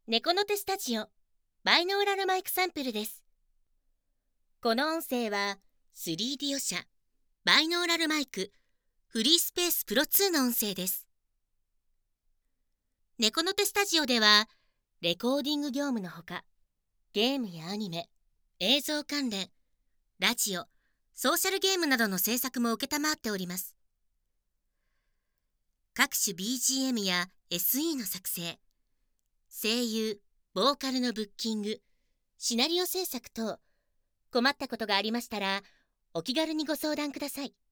猫の手スタジオバイノーラルマイクサンプルです。この音声は 3D 予写バイノーラルマイクフリースペースプロ2の音声です。猫の手スタジオではレコーディング業務のほか、ゲームやアニメ、映像関連、ラジオ、ソーシャルゲームなどの制作も承っております。各種 BGM や SE の作成、声優、ボーカルのブッキング、シナリオ制作等、困ったことがありましたらお気軽にご相談ください。